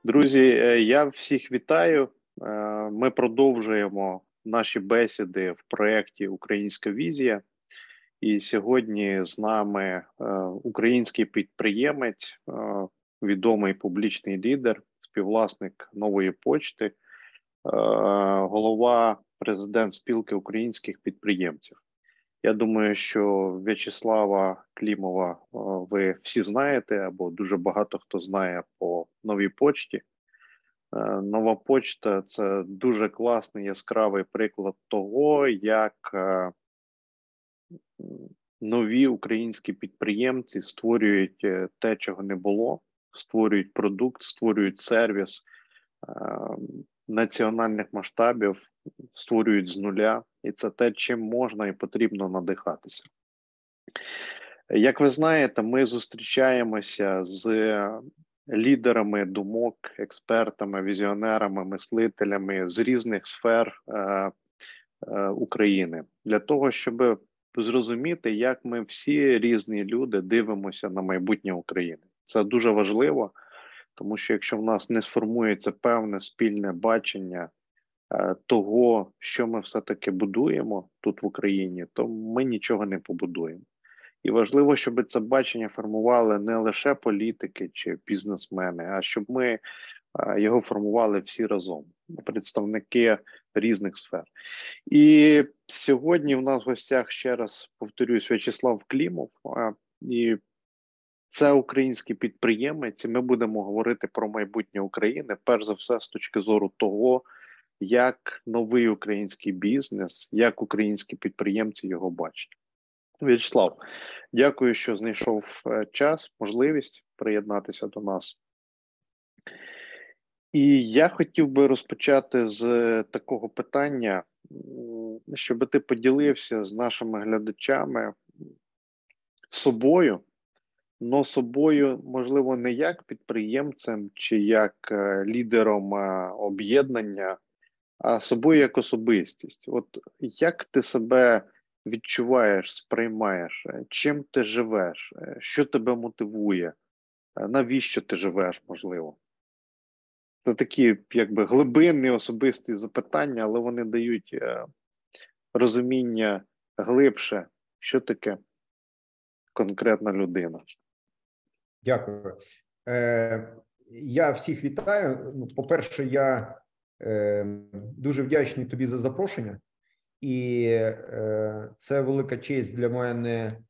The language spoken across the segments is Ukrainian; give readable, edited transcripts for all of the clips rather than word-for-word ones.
Друзі, я всіх вітаю. Ми продовжуємо наші бесіди в проєкті Українська візія. І сьогодні з нами український підприємець, відомий публічний лідер, співвласник Нової почти, голова, президент спілки українських підприємців. Я думаю, що В'ячеслава Клімова ви всі знаєте, або дуже багато хто знає по Новій почті. Нова почта – це дуже класний, яскравий приклад того, як нові українські підприємці створюють те, чого не було, створюють продукт, створюють сервіс національних масштабів, створюють з нуля. І це те, чим можна і потрібно надихатися. Як ви знаєте, ми зустрічаємося з лідерами думок, експертами, візіонерами, мислителями з різних сфер України. Для того, щоб зрозуміти, як ми всі різні люди дивимося на майбутнє України. Це дуже важливо, тому що якщо в нас не сформується певне спільне бачення того, що ми все-таки будуємо тут в Україні, то ми нічого не побудуємо. І важливо, щоб це бачення формували не лише політики чи бізнесмени, а щоб ми його формували всі разом, представники різних сфер. І сьогодні в нас в гостях, ще раз повторюсь, В'ячеслав Клімов, і це український підприємець, і ми будемо говорити про майбутнє України, перш за все з точки зору того, як новий український бізнес, як українські підприємці його бачать. В'ячеслав, дякую, що знайшов час, можливість приєднатися до нас. І я хотів би розпочати з такого питання, щоб ти поділився з нашими глядачами собою, но собою, можливо, не як підприємцем чи як лідером об'єднання, а собою як особистість. От як ти себе відчуваєш, сприймаєш, чим ти живеш, що тебе мотивує, навіщо ти живеш, можливо? Це такі, якби, глибинні особисті запитання, але вони дають розуміння глибше, що таке конкретна людина. Дякую. Я всіх вітаю. По-перше, я дуже вдячний тобі за запрошення. І це велика честь для мене,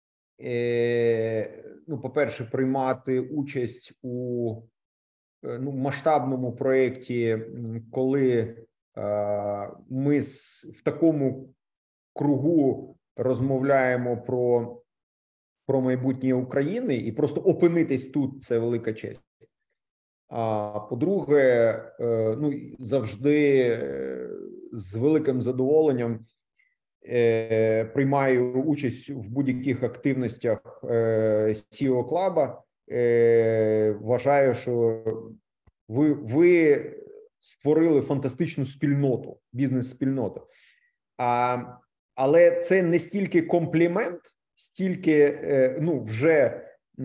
по-перше, приймати участь у масштабному проєкті, коли ми в такому кругу розмовляємо про майбутнє України, і просто опинитись тут – це велика честь. А по-друге, завжди з великим задоволенням приймаю участь в будь-яких активностях CEO Club. Вважаю, що ви створили фантастичну спільноту, бізнес-спільноту. Але це не стільки комплімент, стільки вже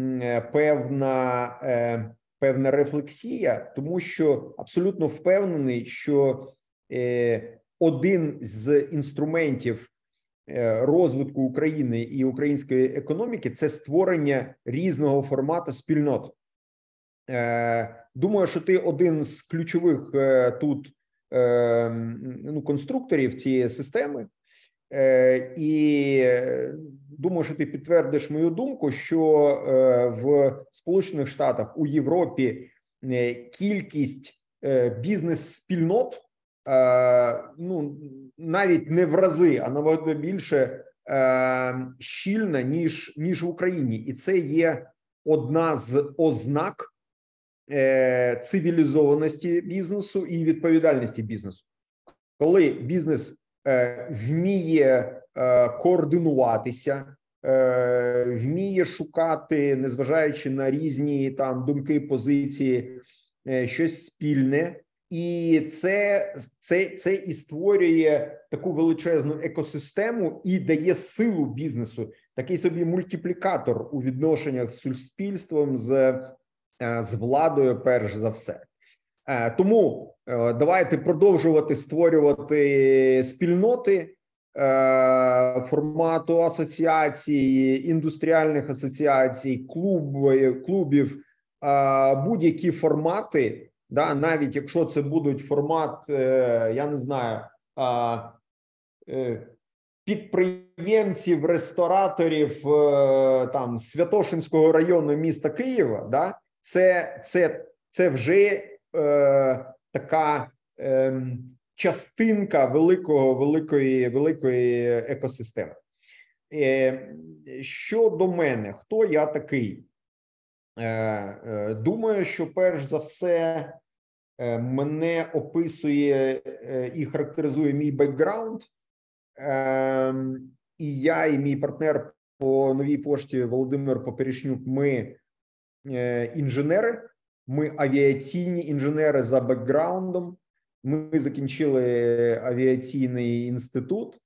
певна рефлексія, тому що абсолютно впевнений, що один з інструментів розвитку України і української економіки – це створення різного формату спільнот. Думаю, що ти один з ключових тут конструкторів цієї системи. І думаю, що ти підтвердиш мою думку, що в Сполучених Штатах, у Європі кількість бізнес-спільнот навіть не в рази, а набагато більше щільна, ніж в Україні. І це є одна з ознак цивілізованості бізнесу і відповідальності бізнесу. Коли бізнес вміє координуватися, вміє шукати, незважаючи на різні там думки, позиції, щось спільне, і це і створює таку величезну екосистему і дає силу бізнесу, такий собі мультиплікатор у відношеннях з суспільством, з владою, перш за все. Тому давайте продовжувати створювати спільноти формату асоціації, індустріальних асоціацій, клубів, будь-які формати, да, навіть якщо це будуть формат, я не знаю, підприємців, рестораторів там Святошинського району міста Києва, да, це вже така частинка великої екосистеми. Щодо мене, хто я такий? Думаю, що перш за все мене описує і характеризує мій бекграунд. І я, і мій партнер по Новій пошті Володимир Поперечнюк, ми інженери, ми авіаційні інженери за бекграундом. Ми закінчили авіаційний інститут.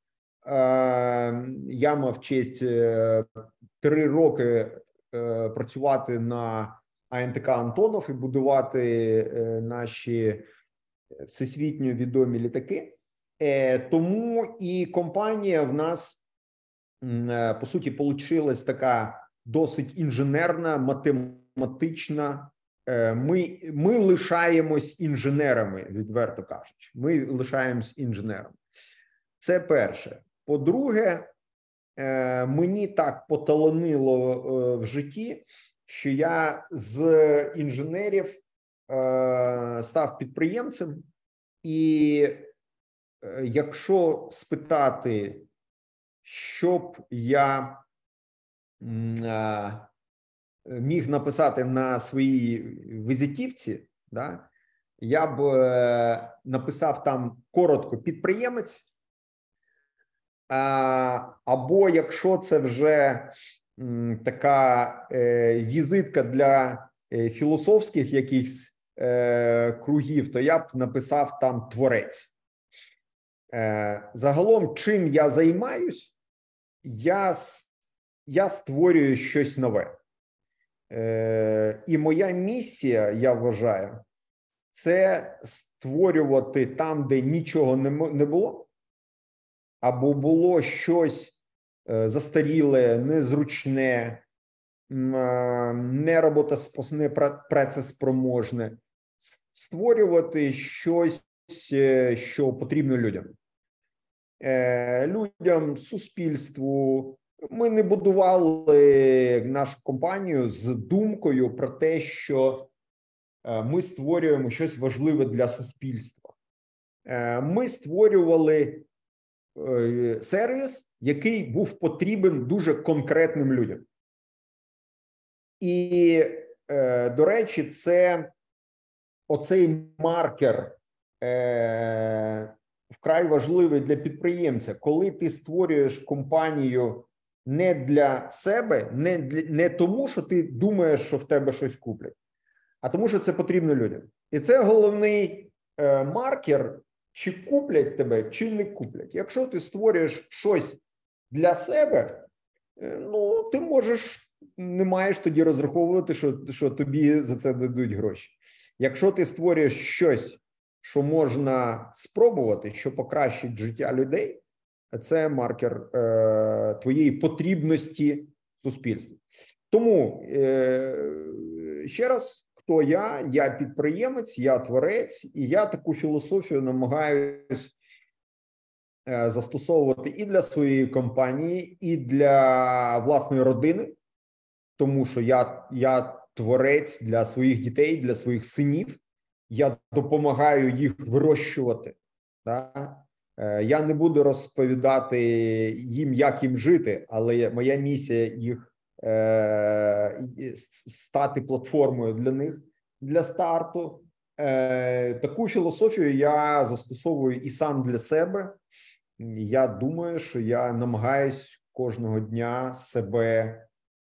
Я мав честь 3 роки працювати на АНТК «Антонов» і будувати наші всесвітньо відомі літаки. Тому і компанія в нас, по суті, получилась така досить інженерна, математична. Ми лишаємось інженерами, відверто кажучи. Ми лишаємось інженерами. Це перше. По-друге, мені так поталанило в житті, що я з інженерів став підприємцем. І якщо спитати, що б я міг написати на своїй візитівці, да, я б написав там коротко «підприємець», або якщо це вже така візитка для філософських якихось кругів, то я б написав там «творець». Загалом, чим я займаюсь, я створюю щось нове. І моя місія, я вважаю, це створювати там, де нічого не було, або було щось застаріле, незручне, не працеспроможне, створювати щось, що потрібно людям. Людям, суспільству. Ми не будували нашу компанію з думкою про те, що ми створюємо щось важливе для суспільства. Ми створювали сервіс, який був потрібен дуже конкретним людям. І, до речі, це оцей маркер вкрай важливий для підприємця. Коли ти створюєш компанію не для себе, не тому, що ти думаєш, що в тебе щось куплять, а тому, що це потрібно людям. І це головний маркер, чи куплять тебе, чи не куплять. Якщо ти створюєш щось для себе, ну, ти не маєш тоді розраховувати, що тобі за це дадуть гроші. Якщо ти створюєш щось, що можна спробувати, що покращить життя людей, це маркер твоєї потрібності суспільству. Тому, ще раз, хто я? Я підприємець, я творець, і я таку філософію намагаюсь застосовувати і для своєї компанії, і для власної родини, тому що я творець для своїх дітей, для своїх синів, я допомагаю їх вирощувати, да? Я не буду розповідати їм, як їм жити, але моя місія їх стати платформою для них, для старту. Таку філософію я застосовую і сам для себе. Я думаю, що я намагаюсь кожного дня себе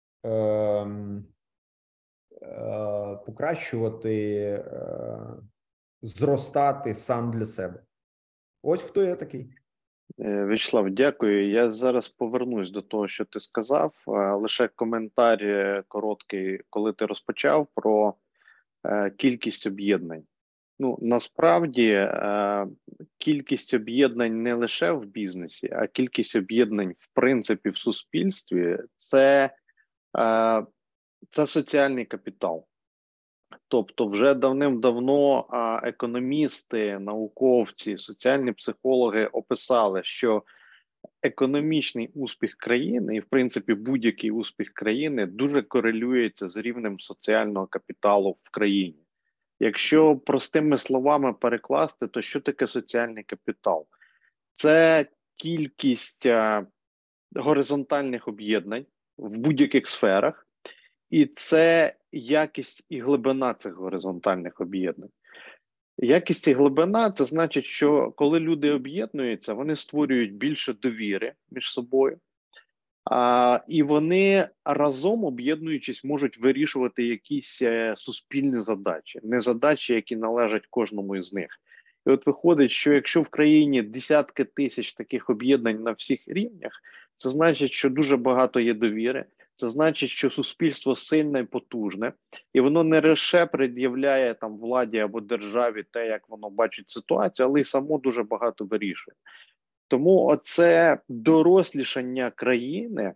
покращувати, зростати сам для себе. Ось хто я такий. Вячеслав, дякую. Я зараз повернусь до того, що ти сказав. Лише коментар короткий, коли ти розпочав про кількість об'єднань. Ну, насправді, кількість об'єднань не лише в бізнесі, а кількість об'єднань, в принципі, в суспільстві – це соціальний капітал. Тобто вже давним-давно економісти, науковці, соціальні психологи описали, що економічний успіх країни і, в принципі, будь-який успіх країни дуже корелюється з рівнем соціального капіталу в країні. Якщо простими словами перекласти, то що таке соціальний капітал? Це кількість горизонтальних об'єднань в будь-яких сферах, і це якість і глибина цих горизонтальних об'єднань. Якість і глибина – це значить, що коли люди об'єднуються, вони створюють більше довіри між собою, і вони разом, об'єднуючись, можуть вирішувати якісь суспільні задачі, не задачі, які належать кожному із них. І от виходить, що якщо в країні десятки тисяч таких об'єднань на всіх рівнях, це значить, що дуже багато є довіри, це значить, що суспільство сильне і потужне, і воно не лише пред'являє там владі або державі те, як воно бачить ситуацію, але й само дуже багато вирішує. Тому оце дорослішання країни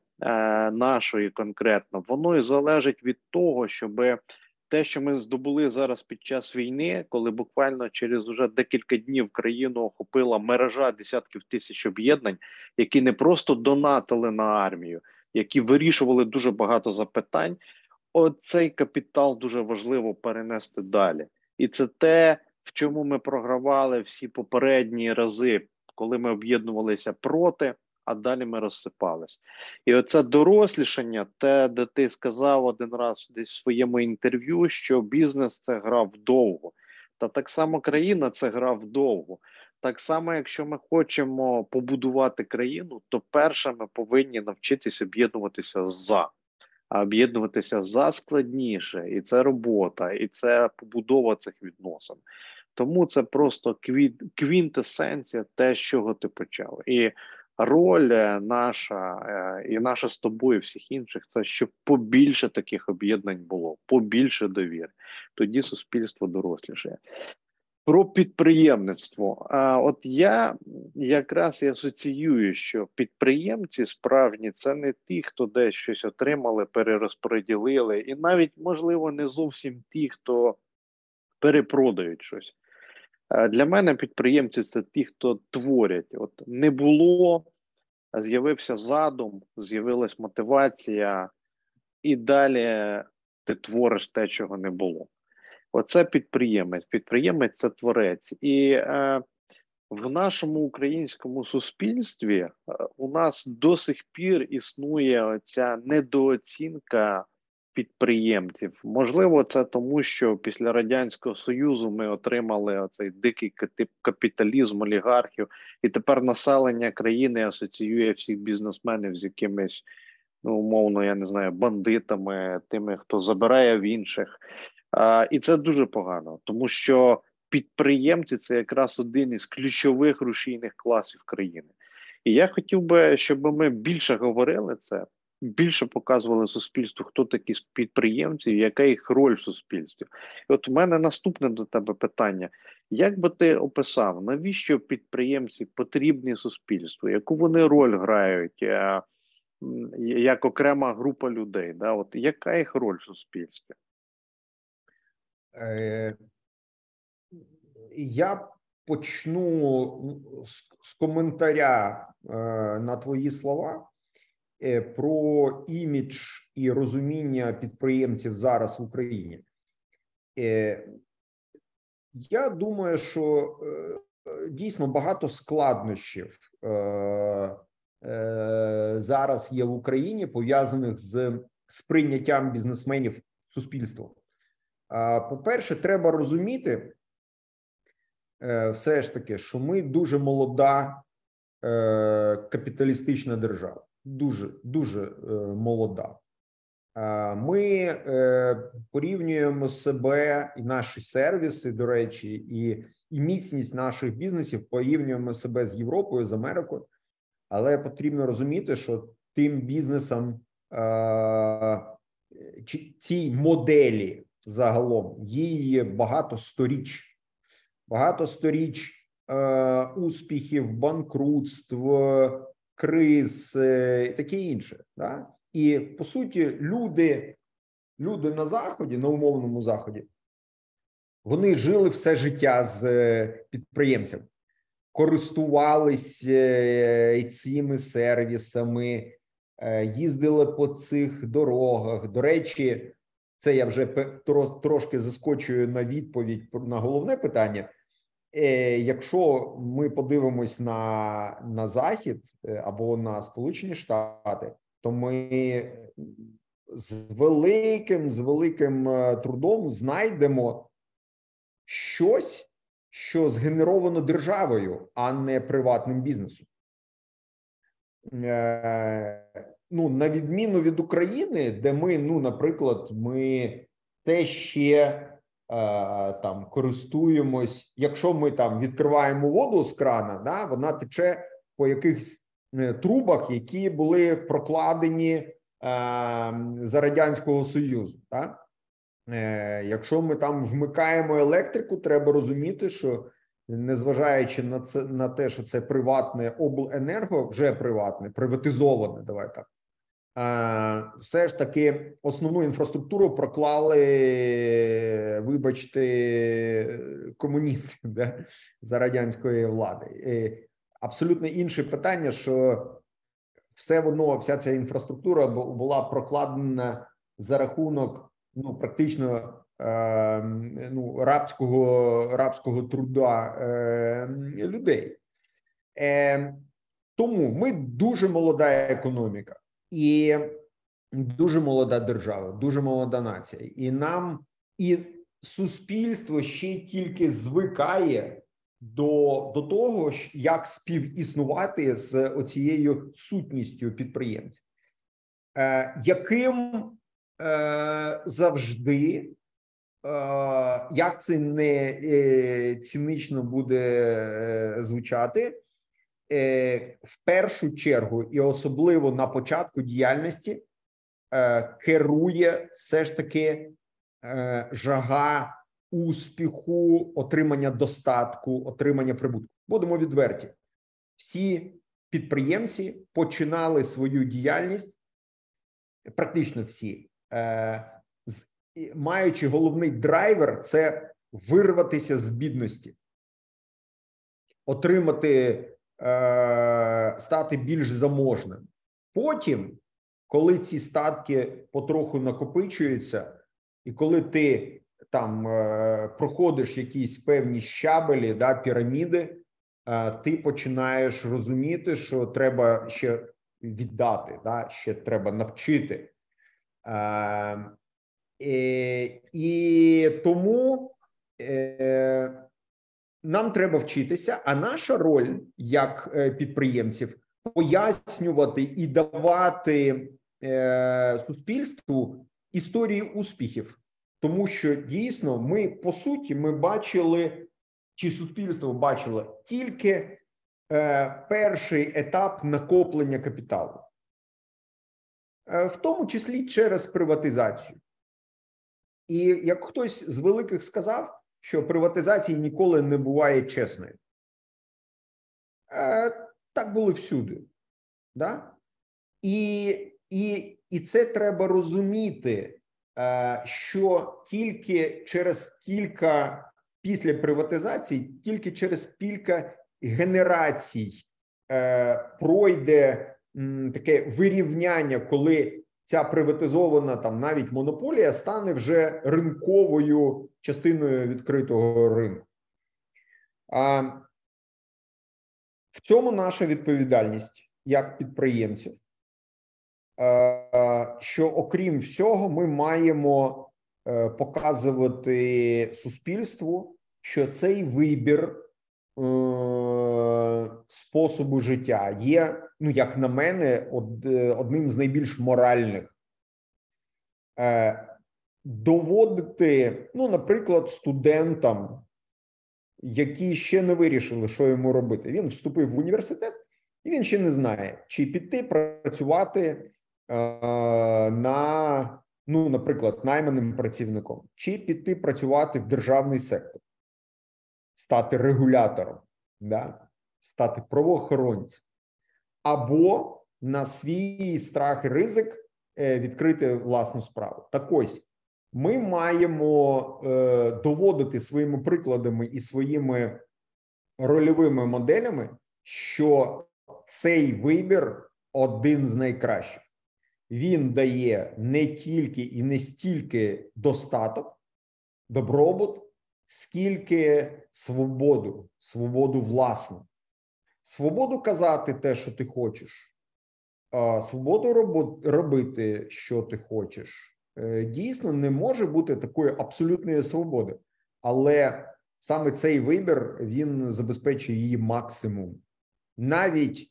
нашої конкретно, воно і залежить від того, щоб те, що ми здобули зараз під час війни, коли буквально через уже декілька днів країну охопила мережа десятків тисяч об'єднань, які не просто донатили на армію, які вирішували дуже багато запитань, оцей капітал дуже важливо перенести далі. І це те, в чому ми програвали всі попередні рази, коли ми об'єднувалися проти, а далі ми розсипались. І оце дорослішання, те, де ти сказав один раз десь в своєму інтерв'ю, що бізнес – це гра вдовго. Та так само країна – це гра вдовго. Так само, якщо ми хочемо побудувати країну, то перше ми повинні навчитися об'єднуватися за. А об'єднуватися за складніше, і це робота, і це побудова цих відносин. Тому це просто квінтесенція те, з чого ти почав. І роль наша, і наша з тобою, всіх інших, це щоб побільше таких об'єднань було, побільше довіри. Тоді суспільство доросліше. Про підприємництво. От я якраз і асоціюю, що підприємці справжні – це не ті, хто десь щось отримали, перерозподілили, і навіть, можливо, не зовсім ті, хто перепродають щось. Для мене підприємці – це ті, хто творять. От не було, з'явився задум, з'явилась мотивація, і далі ти твориш те, чого не було. Оце підприємець. Підприємець – це творець. І в нашому українському суспільстві у нас до сих пір існує оця недооцінка підприємців. Можливо, це тому, що після Радянського Союзу ми отримали оцей дикий капіталізм олігархів, і тепер населення країни асоціює всіх бізнесменів з якимись, ну, умовно, я не знаю, бандитами, тими, хто забирає в інших. І це дуже погано, тому що підприємці – це якраз один із ключових рушійних класів країни. І я хотів би, щоб ми більше говорили це, більше показували суспільству, хто такі підприємці і яка їх роль в суспільстві. І от в мене наступне до тебе питання. Як би ти описав, навіщо підприємці потрібні суспільству? Яку вони роль грають як окрема група людей? Да? От яка їх роль в суспільстві? Я почну з коментаря на твої слова про імідж і розуміння підприємців зараз в Україні. Я думаю, що дійсно багато складнощів зараз є в Україні, пов'язаних з сприйняттям бізнесменів суспільством. По-перше, треба розуміти все ж таки, що ми дуже молода капіталістична держава. Дуже молода. Ми порівнюємо себе і наші сервіси, до речі, і міцність наших бізнесів порівнюємо себе з Європою, з Америкою. Але потрібно розуміти, що тим бізнесам, цій моделі загалом, їй багато сторіч. багато сторіч успіхів, банкрутств, криз, таке інше. Да? І, по суті, люди на Заході, на умовному Заході, вони жили все життя з підприємцями, користувались цими сервісами, їздили по цих дорогах. До речі, це я вже трошки заскочую на відповідь на головне питання. Якщо ми подивимось на Захід або на Сполучені Штати, то ми з великим трудом знайдемо щось, що згенеровано державою, а не приватним бізнесом. Ну, на відміну від України, де ми, ну, наприклад, ми це ще там користуємось, якщо ми там відкриваємо воду з крана, да, вона тече по якихось трубах, які були прокладені за Радянського Союзу. Да? Якщо ми там вмикаємо електрику, треба розуміти, що незважаючи на те, що це приватне обленерго, вже приватне, приватизоване, давай так, все ж таки основну інфраструктуру проклали, вибачте, комуністи, да, за радянської влади. Абсолютно інше питання, що вся ця інфраструктура була прокладена за рахунок, ну, практично ну, рабського труда людей. Тому ми дуже молода економіка і дуже молода держава, дуже молода нація. І суспільство ще тільки звикає до того, як співіснувати з оцією сутністю підприємців, яким завжди, як це не цинічно буде звучати, в першу чергу і особливо на початку діяльності керує все ж таки жага успіху, отримання достатку, отримання прибутку. Будемо відверті. Всі підприємці починали свою діяльність, практично всі, маючи головний драйвер – це вирватися з бідності, отримати, стати більш заможним. Потім, коли ці статки потроху накопичуються, і коли ти там проходиш якісь певні щабелі, да, піраміди, ти починаєш розуміти, що треба ще віддати, да, ще треба навчити. І тому нам треба вчитися, а наша роль як підприємців пояснювати і давати суспільству історії успіхів. Тому що дійсно ми, по суті, ми бачили, чи суспільство бачило тільки перший етап накоплення капіталу. В тому числі через приватизацію. І як хтось з великих сказав, що приватизація ніколи не буває чесною. Так було всюди. Да? І це треба розуміти, що тільки після приватизації, тільки через кілька генерацій пройде таке вирівняння, коли ця приватизована там навіть монополія стане вже ринковою частиною відкритого ринку. В цьому наша відповідальність як підприємців, що окрім всього ми маємо показувати суспільству, що цей вибір способу життя є, ну, як на мене, одним з найбільш моральних. Доводити, ну, наприклад, студентам, які ще не вирішили, що йому робити. Він вступив в університет, і він ще не знає, чи піти працювати на, ну, наприклад, найманим працівником, чи піти працювати в державний сектор. стати регулятором, да? Стати правоохоронцем, або на свій страх і ризик відкрити власну справу. Так ось, ми маємо доводити своїми прикладами і своїми рольовими моделями, що цей вибір один з найкращих. Він дає не тільки і не стільки достаток, добробут, скільки свободу власну. Свободу казати те, що ти хочеш, свободу робити, що ти хочеш. Дійсно, не може бути такої абсолютної свободи. Але саме цей вибір, він забезпечує її максимум. Навіть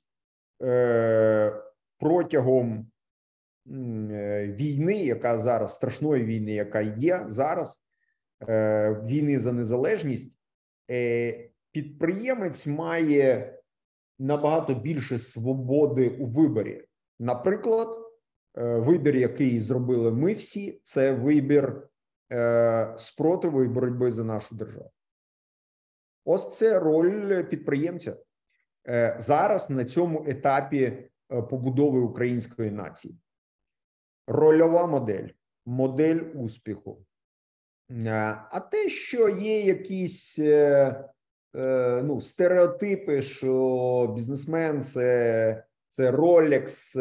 протягом війни, яка зараз, страшної війни, яка є зараз, війни за незалежність, підприємець має набагато більше свободи у виборі. Наприклад, вибір, який зробили ми всі, це вибір спротиву і боротьби за нашу державу. Ось це роль підприємця. Зараз на цьому етапі побудови української нації. Рольова модель, модель успіху. А те, що є якісь стереотипи, що бізнесмен це Rolex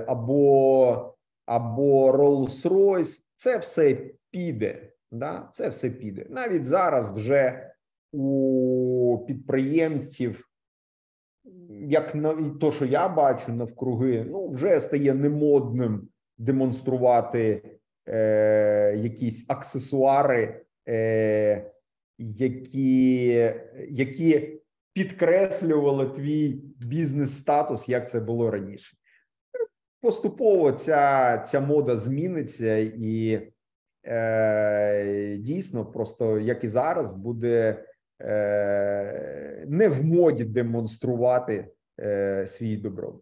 або Rolls-Royce, це все піде. Да? Це все піде. Навіть зараз вже у підприємців, як то, що я бачу навкруги, вже стає немодним демонструвати якісь аксесуари, які підкреслювали твій бізнес-статус, як це було раніше. Поступово ця мода зміниться і дійсно просто, як і зараз, буде не в моді демонструвати свій добробут.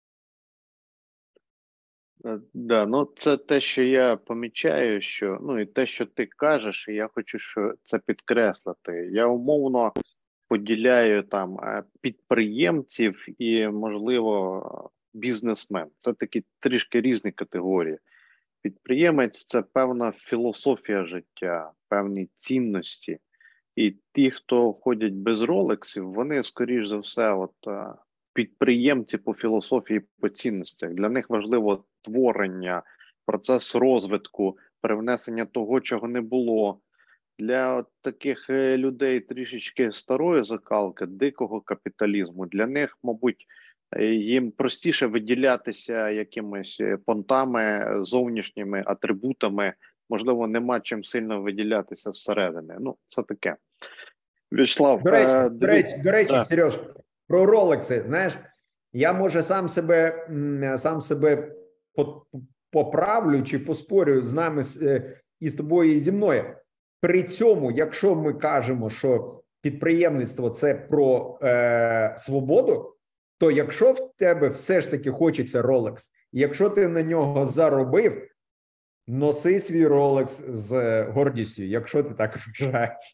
Да, це те, що я помічаю, що і те, що ти кажеш, і я хочу це підкреслити. Я умовно поділяю там підприємців і, можливо, бізнесмен. Це такі трішки різні категорії. Підприємець – це певна філософія життя, певні цінності. І ті, хто ходять без ролексів, вони, скоріш за все, підприємці по філософії, по цінностях. Для них важливо творення, процес розвитку, привнесення того, чого не було. Для таких людей трішечки старої закалки, дикого капіталізму, для них, мабуть, їм простіше виділятися якимись понтами, зовнішніми атрибутами, можливо, нема чим сильно виділятися зсередини. Це таке. Вячеслав, до речі, Сереж, про Ролекси, знаєш, я, може, сам себе поправлю чи поспорю з нами і з тобою, і зі мною. При цьому, якщо ми кажемо, що підприємництво – це про свободу, то якщо в тебе все ж таки хочеться Rolex, якщо ти на нього заробив, носи свій Rolex з гордістю, якщо ти так вважаєш.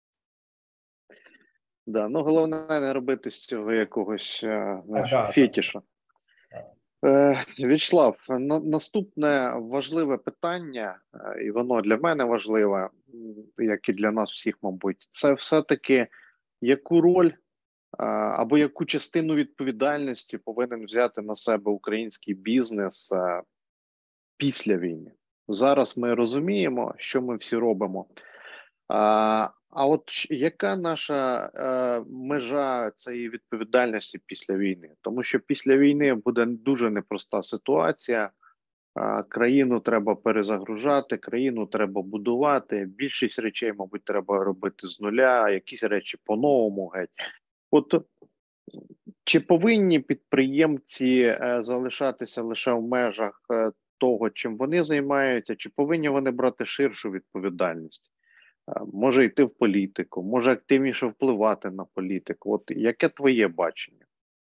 Да, головне не робити з цього якогось фетіша. Вячеслав, наступне важливе питання, і воно для мене важливе, як і для нас всіх, мабуть, це все-таки яку роль або яку частину відповідальності повинен взяти на себе український бізнес після війни. Зараз ми розуміємо, що ми всі робимо. А от яка наша межа цієї відповідальності після війни? Тому що після війни буде дуже непроста ситуація. Країну треба перезагружати, країну треба будувати. Більшість речей, мабуть, треба робити з нуля, якісь речі по-новому геть. От чи повинні підприємці залишатися лише в межах того, чим вони займаються, чи повинні вони брати ширшу відповідальність? Може йти в політику, може активніше впливати на політику. От яке твоє бачення?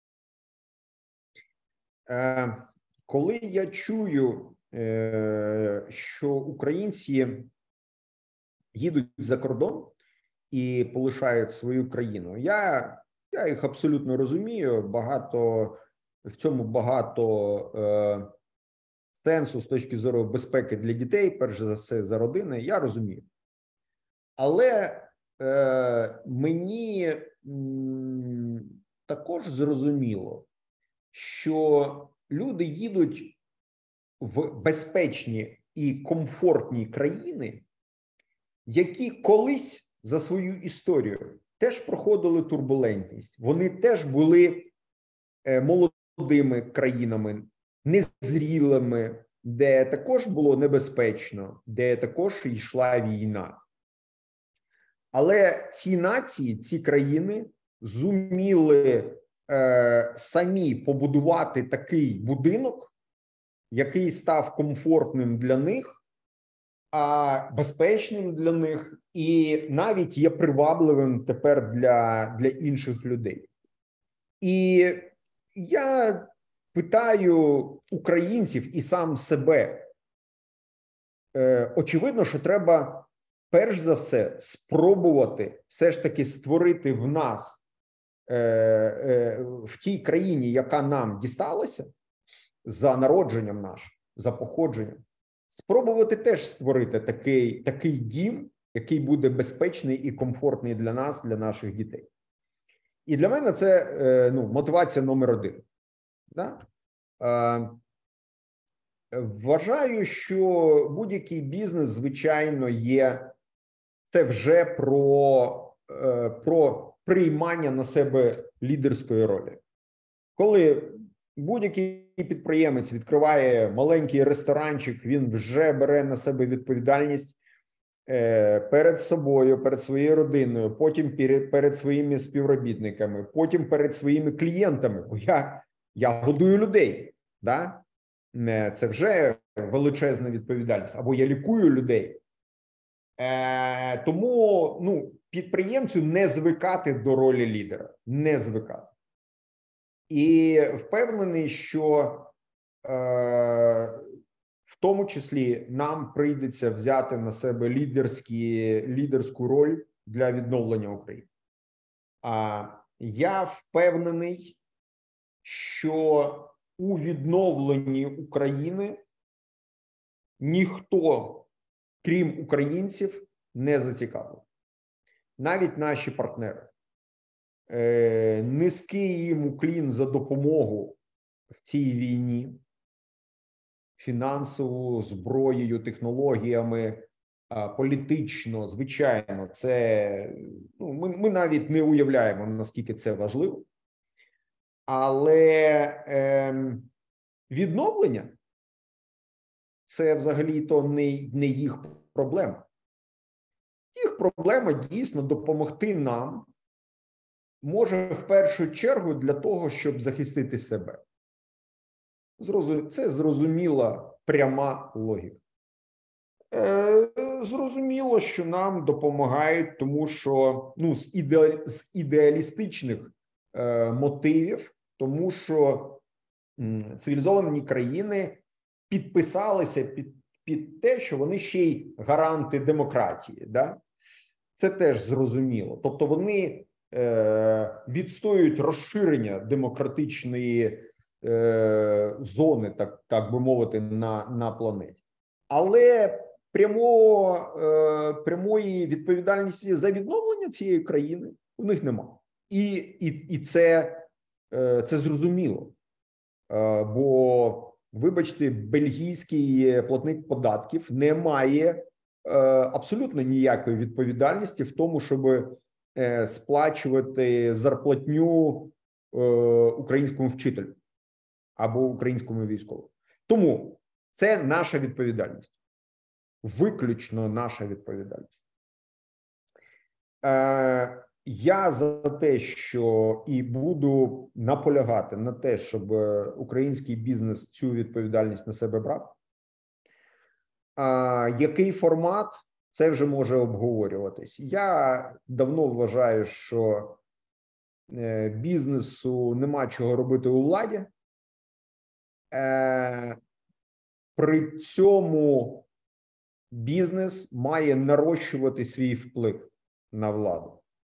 Коли я чую, що українці їдуть за кордон і полишають свою країну. Я їх абсолютно розумію. В цьому багато сенсу з точки зору безпеки для дітей, перш за все за родини. Я розумію. Але мені також зрозуміло, що люди їдуть в безпечні і комфортні країни, які колись за свою історію теж проходили турбулентність. Вони теж були молодими країнами, незрілими, де також було небезпечно, де також йшла війна. Але ці нації, ці країни зуміли самі побудувати такий будинок, який став комфортним для них, а безпечним для них і навіть є привабливим тепер для інших людей. І я питаю українців і сам себе, очевидно, що треба перш за все спробувати все ж таки створити в нас, в тій країні, яка нам дісталася, за народженням нашим, за походженням, спробувати теж створити такий дім, який буде безпечний і комфортний для нас, для наших дітей. І для мене це мотивація номер один. Да? Вважаю, що будь-який бізнес, звичайно, це вже про приймання на себе лідерської ролі. Коли будь-який підприємець відкриває маленький ресторанчик, він вже бере на себе відповідальність перед собою, перед своєю родиною, потім перед своїми співробітниками, потім перед своїми клієнтами. Бо я годую людей, да? Це вже величезна відповідальність. Або я лікую людей. Тому підприємцю не звикати до ролі лідера. Не звикати. І впевнений, що в тому числі нам прийдеться взяти на себе лідерську роль для відновлення України. Я впевнений, що у відновленні України ніхто, крім українців, не зацікавлений. Навіть наші партнери. Низький їм уклін за допомогу в цій війні, фінансово, зброєю, технологіями, політично, звичайно, це ми навіть не уявляємо, наскільки це важливо. Але відновлення – це взагалі-то не їх проблема. Їх проблема дійсно допомогти нам, може в першу чергу для того, щоб захистити себе. Це зрозуміла пряма логіка. Зрозуміло, що нам допомагають, тому що з ідеалістичних мотивів, тому що цивілізовані країни підписалися під те, що вони ще й гаранти демократії. Да? Це теж зрозуміло. Тобто вони відстоюють розширення демократичної зони, так би мовити, на планеті. Але прямої відповідальності за відновлення цієї країни у них немає. І це зрозуміло. Бо, вибачте, бельгійський платник податків не має абсолютно ніякої відповідальності в тому, щоб сплачувати зарплатню українському вчителю або українському військовому. Тому це наша відповідальність. Виключно наша відповідальність. Я за те, що і буду наполягати на те, щоб український бізнес цю відповідальність на себе брав. Який формат? Це вже може обговорюватись. Я давно вважаю, що бізнесу нема чого робити у владі. При цьому бізнес має нарощувати свій вплив. на владу.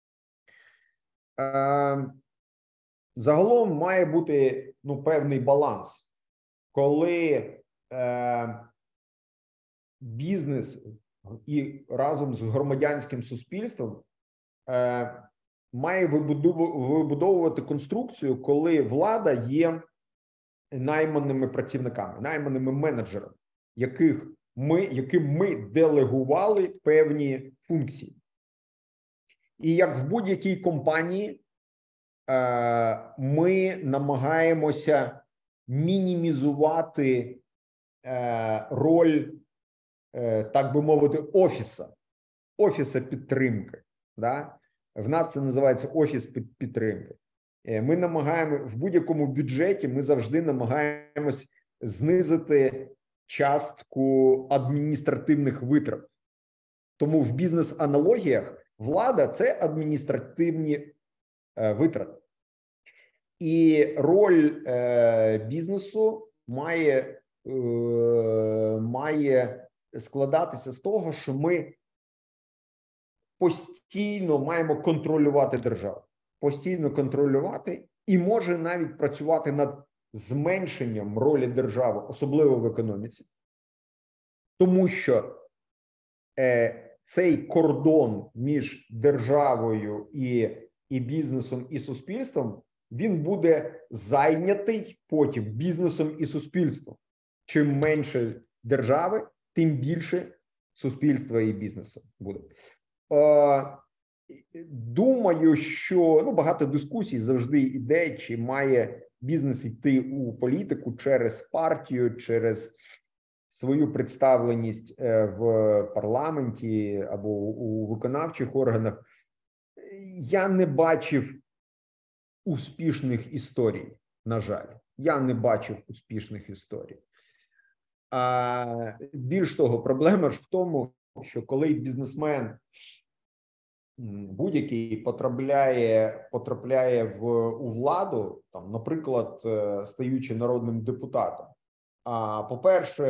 Загалом має бути певний баланс, коли бізнес і разом з громадянським суспільством має вибудовувати конструкцію, коли влада є найманими працівниками, найманими менеджерами, яким ми делегували певні функції. І як в будь-якій компанії, ми намагаємося мінімізувати роль, так би мовити, офіса підтримки. Да? В нас це називається офіс підтримки. Ми намагаємося, в будь-якому бюджеті ми завжди намагаємось знизити частку адміністративних витрат. Тому в бізнес-аналогіях влада – це адміністративні витрати. І роль бізнесу має складатися з того, що ми постійно маємо контролювати державу. Постійно контролювати і може навіть працювати над зменшенням ролі держави, особливо в економіці. Тому що цей кордон між державою і бізнесом, і суспільством, він буде зайнятий потім бізнесом і суспільством. Чим менше держави, тим більше суспільства і бізнесу буде. Думаю, що багато дисkusій завжди йде, чи має бізнес йти у політику через партію, через свою представленість в парламенті або у виконавчих органах. Я не бачив успішних історій, на жаль. Я не бачив успішних історій. А більш того, проблема ж в тому, що коли бізнесмен будь-який потрапляє у владу, там, наприклад, стаючи народним депутатом, по-перше,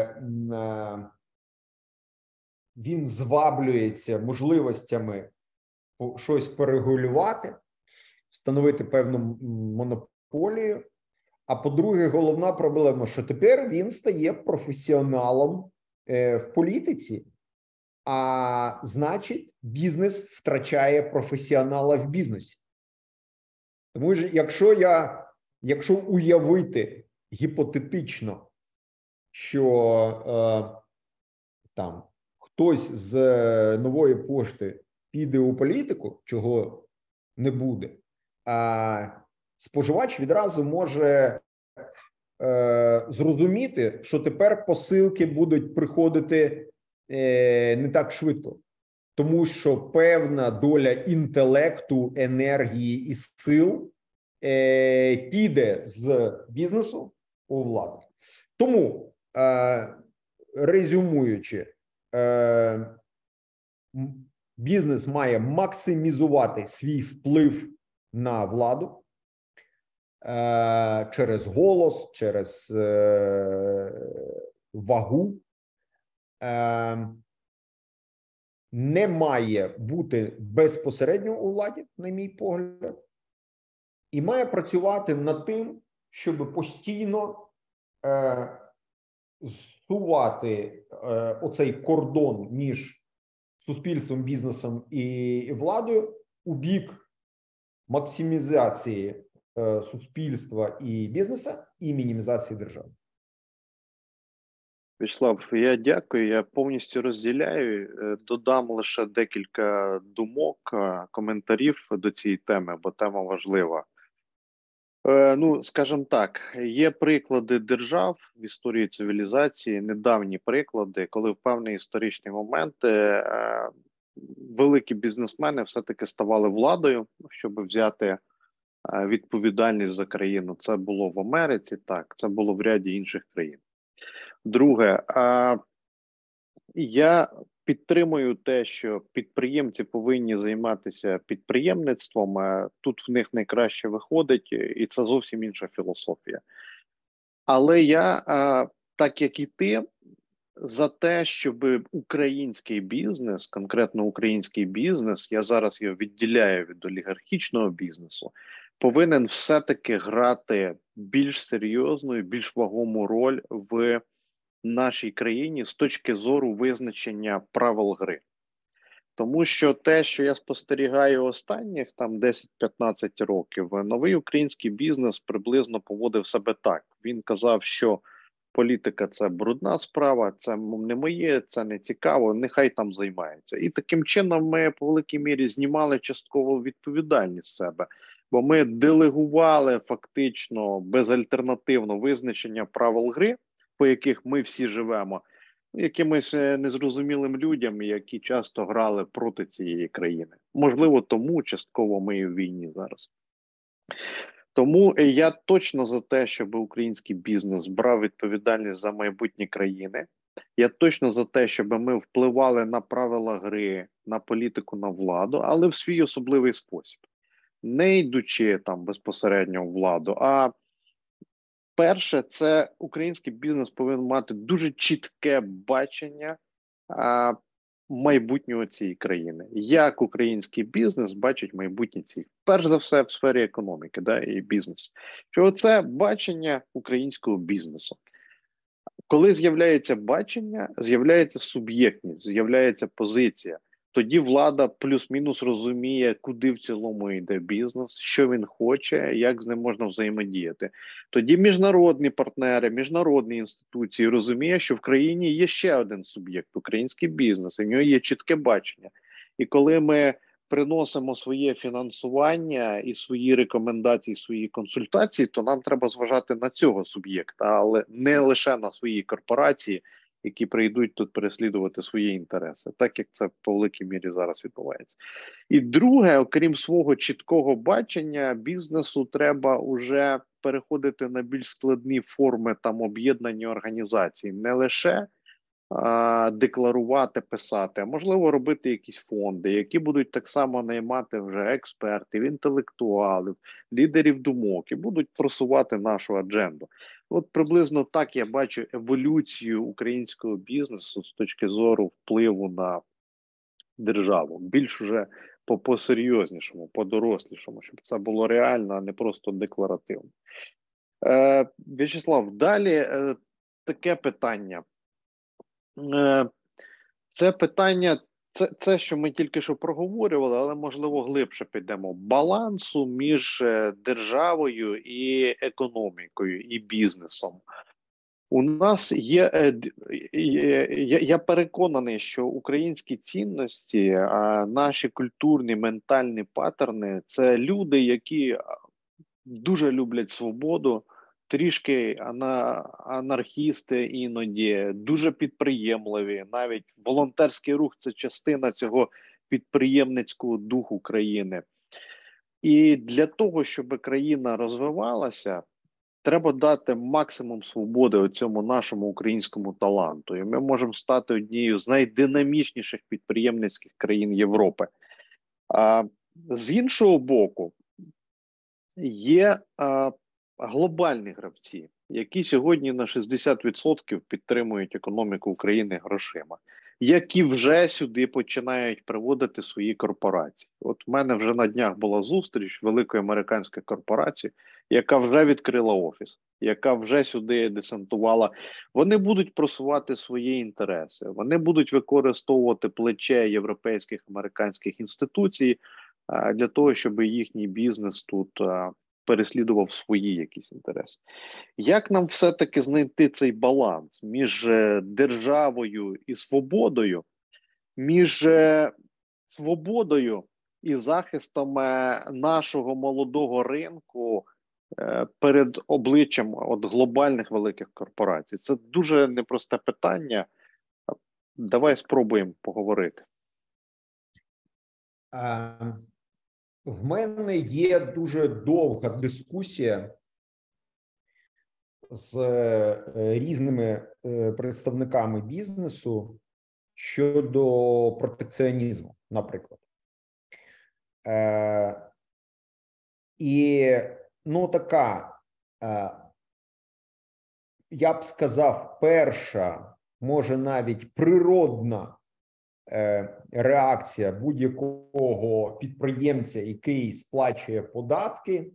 він зваблюється можливостями щось перегулювати, встановити певну монополію. А по-друге, головна проблема, що тепер він стає професіоналом в політиці, а значить, бізнес втрачає професіонала в бізнесі. Тому що якщо уявити гіпотетично, що там хтось з Нової пошти піде у політику, чого не буде, а споживач відразу може зрозуміти, що тепер посилки будуть приходити не так швидко, тому що певна доля інтелекту, енергії і сил піде з бізнесу у владу. Тому, резюмуючи, бізнес має максимізувати свій вплив на владу через голос, через вагу. Не має бути безпосередньо у владі, на мій погляд, і має працювати над тим, щоб постійно зсувати оцей кордон між суспільством, бізнесом і владою у бік максимізації суспільства і бізнесу і мінімізації держави. Вячеслав, я дякую, я повністю розділяю. Додам лише декілька думок, коментарів до цієї теми, бо тема важлива. Скажімо так, є приклади держав в історії цивілізації, недавні приклади, коли в певний історичний момент великі бізнесмени все-таки ставали владою, щоб взяти відповідальність за країну. Це було в Америці, так, це було в ряді інших країн. Друге, я підтримую те, що підприємці повинні займатися підприємництвом, тут в них найкраще виходить, і це зовсім інша філософія. Але я, так як і ти, за те, щоб український бізнес, конкретно український бізнес, я зараз його відділяю від олігархічного бізнесу, повинен все-таки грати більш серйозну і більш вагому роль в нашій країні з точки зору визначення правил гри. Тому що те, що я спостерігаю останніх там 10-15 років, новий український бізнес приблизно поводив себе так. Він казав, що політика – це брудна справа, це не моє, це не цікаво, нехай там займається. І таким чином ми по великій мірі знімали частково відповідальність з себе, бо ми делегували фактично безальтернативно визначення правил гри, по яких ми всі живемо, якимось незрозумілим людям, які часто грали проти цієї країни. Можливо, тому частково ми і в війні зараз. Тому я точно за те, щоб український бізнес брав відповідальність за майбутнє країни. Я точно за те, щоб ми впливали на правила гри, на політику, на владу, але в свій особливий спосіб. Не йдучи там безпосередньо в владу, а перше, це український бізнес повинен мати дуже чітке бачення майбутнього цієї країни. Як український бізнес бачить майбутнє цієї, перш за все в сфері економіки, да, і бізнесу. Що це бачення українського бізнесу. Коли з'являється бачення, з'являється суб'єктність, з'являється позиція. Тоді влада плюс-мінус розуміє, куди в цілому йде бізнес, що він хоче, як з ним можна взаємодіяти. Тоді міжнародні партнери, міжнародні інституції розуміють, що в країні є ще один суб'єкт – український бізнес, і в нього є чітке бачення. І коли ми приносимо своє фінансування і свої рекомендації, свої консультації, то нам треба зважати на цього суб'єкта, але не лише на свої корпорації, які прийдуть тут переслідувати свої інтереси, так як це по великій мірі зараз відбувається. І друге, окрім свого чіткого бачення, бізнесу треба вже переходити на більш складні форми там об'єднання організацій, не лише декларувати, писати, а можливо робити якісь фонди, які будуть так само наймати вже експертів, інтелектуалів, лідерів думок і будуть просувати нашу адженду. От приблизно так я бачу еволюцію українського бізнесу з точки зору впливу на державу. Більш уже по-серйознішому, по-дорослішому, щоб це було реально, а не просто декларативно. В'ячеслав, далі таке питання. Це питання, це, що ми тільки що проговорювали, але, можливо, глибше підемо. Балансу між державою і економікою, і бізнесом. У нас є, я переконаний, що українські цінності, наші культурні, ментальні паттерни – це люди, які дуже люблять свободу, трішки анархісти іноді, дуже підприємливі, навіть волонтерський рух – це частина цього підприємницького духу країни. І для того, щоб країна розвивалася, треба дати максимум свободи цьому нашому українському таланту. І ми можемо стати однією з найдинамічніших підприємницьких країн Європи. А з іншого боку, є глобальні гравці, які сьогодні на 60% підтримують економіку України грошима, які вже сюди починають приводити свої корпорації. От в мене вже на днях була зустріч великої американської корпорації, яка вже відкрила офіс, яка вже сюди десантувала. Вони будуть просувати свої інтереси, вони будуть використовувати плече європейських, американських інституцій для того, щоб їхній бізнес тут переслідував свої якісь інтереси. Як нам все-таки знайти цей баланс між державою і свободою, між свободою і захистом нашого молодого ринку перед обличчям от глобальних великих корпорацій? Це дуже непросте питання. Давай спробуємо поговорити. В мене є дуже довга дискусія з різними представниками бізнесу щодо протекціонізму, наприклад. І, така, я б сказав, перша може навіть природна реакція будь-якого підприємця, який сплачує податки,